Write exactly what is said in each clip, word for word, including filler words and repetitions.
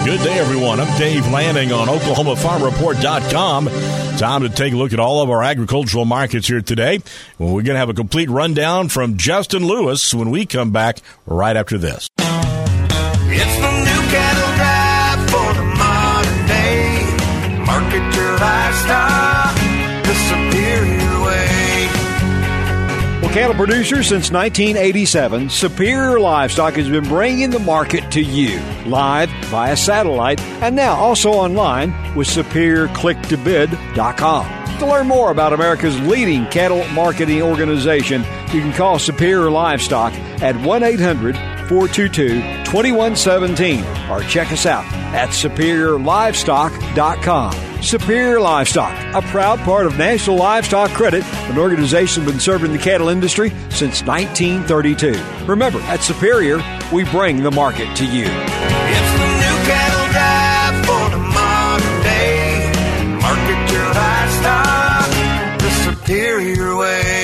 Good day, everyone. I'm Dave Lanning on Oklahoma Farm Report dot com. Time to take a look at all of our agricultural markets here today. Well, we're going to have a complete rundown from Justin Lewis when we come back right after this. It's the new cattle drive for the modern day. Market your livestock the superior way. Well, cattle producers, since nineteen eighty-seven, Superior Livestock has been bringing the market to you, live via satellite, and now also online with superior click to bid dot com. To learn more about America's leading cattle marketing organization, you can call Superior Livestock at one eight hundred four two two two one one seven or check us out at superior livestock dot com. Superior Livestock, a proud part of National Livestock Credit, an organization that's been serving the cattle industry since nineteen thirty-two. Remember, at Superior, we bring the market to you. It's the new cattle drive for the modern day. Market your livestock the superior way.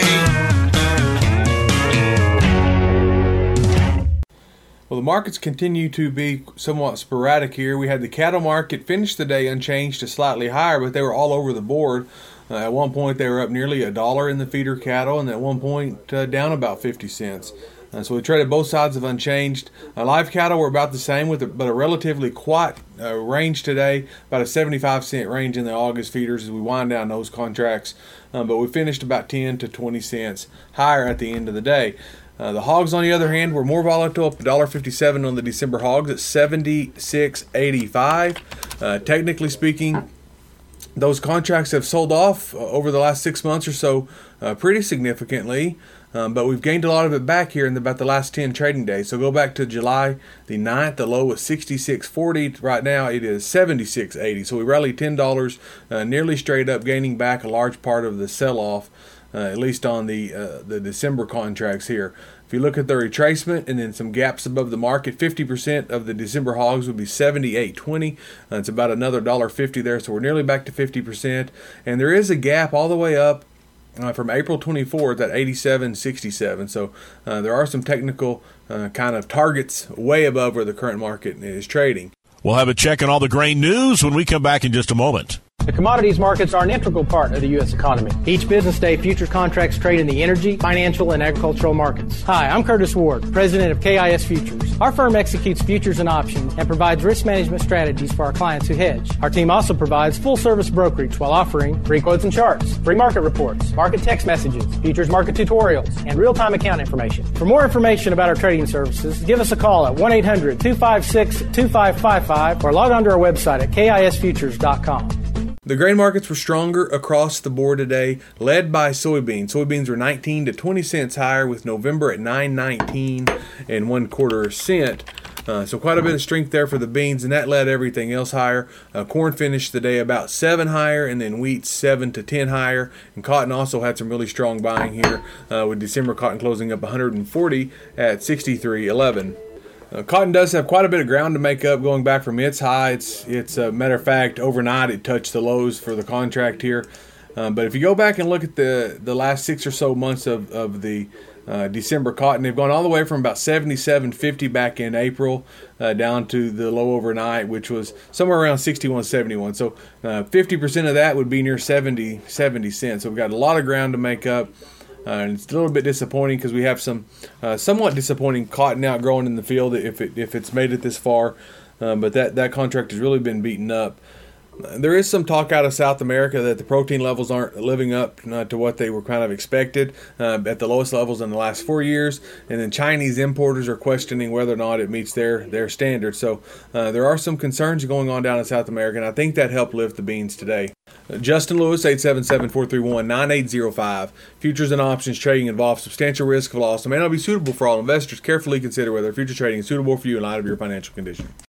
Well, the markets continue to be somewhat sporadic here. We had the cattle market finish the day unchanged to slightly higher, but they were all over the board. Uh, at one point, they were up nearly a dollar in the feeder cattle, and at one point, uh, down about fifty cents. Uh, so we traded both sides of unchanged. Uh, live cattle were about the same, with a, but a relatively quiet uh, range today, about a seventy-five cent range in the August feeders as we wind down those contracts. Um, but we finished about ten to twenty cents higher at the end of the day. Uh, the hogs, on the other hand, were more volatile, up one dollar fifty-seven on the December hogs at seventy-six eighty-five. Uh, technically speaking, those contracts have sold off uh, over the last six months or so uh, pretty significantly, um, but we've gained a lot of it back here in about the last ten trading days. So go back to July the ninth, the low was sixty-six forty. Right now it is seventy-six eighty. So we rallied ten dollars, uh, nearly straight up, gaining back a large part of the sell-off. Uh, at least on the uh, the December contracts here. If you look at the retracement and then some gaps above the market, fifty percent of the December hogs would be seventy-eight twenty. Uh, it's about another one dollar fifty there, so we're nearly back to fifty percent. And there is a gap all the way up uh, from April twenty-fourth at eighty-seven sixty-seven. So uh, there are some technical uh, kind of targets way above where the current market is trading. We'll have a check on all the grain news when we come back in just a moment. The commodities markets are an integral part of the U S economy. Each business day, futures contracts trade in the energy, financial, and agricultural markets. Hi, I'm Curtis Ward, president of K I S Futures. Our firm executes futures and options and provides risk management strategies for our clients who hedge. Our team also provides full-service brokerage while offering free quotes and charts, free market reports, market text messages, futures market tutorials, and real-time account information. For more information about our trading services, give us a call at one eight hundred two five six two five five five or log on to our website at K I S futures dot com. The grain markets were stronger across the board today, led by soybeans. Soybeans were nineteen to twenty cents higher, with November at nine nineteen and one quarter cent. Uh, so quite a bit of strength there for the beans, and that led everything else higher. Uh, corn finished the day about seven higher, and then wheat seven to ten higher. And cotton also had some really strong buying here, uh, with December cotton closing up one hundred forty at sixty-three eleven. Uh, cotton does have quite a bit of ground to make up going back from its high. It's, it's a matter of fact, overnight it touched the lows for the contract here. Um, but if you go back and look at the, the last six or so months of, of the uh, December cotton, they've gone all the way from about seventy-seven fifty back in April uh, down to the low overnight, which was somewhere around sixty-one seventy-one. So uh, fifty percent of that would be near seventy, seventy cents. So we've got a lot of ground to make up. Uh, and it's a little bit disappointing because we have some uh, somewhat disappointing cotton out growing in the field if it if it's made it this far. Um, but that, that contract has really been beaten up. There is some talk out of South America that the protein levels aren't living up uh, to what they were kind of expected uh, at the lowest levels in the last four years. And then Chinese importers are questioning whether or not it meets their, their standards. So uh, there are some concerns going on down in South America, and I think that helped lift the beans today. Uh, Justin Lewis, eight seven seven, four three one, nine eight zero five. Futures and options trading involves substantial risk of loss and may not be suitable for all investors. Carefully consider whether future trading is suitable for you in light of your financial condition.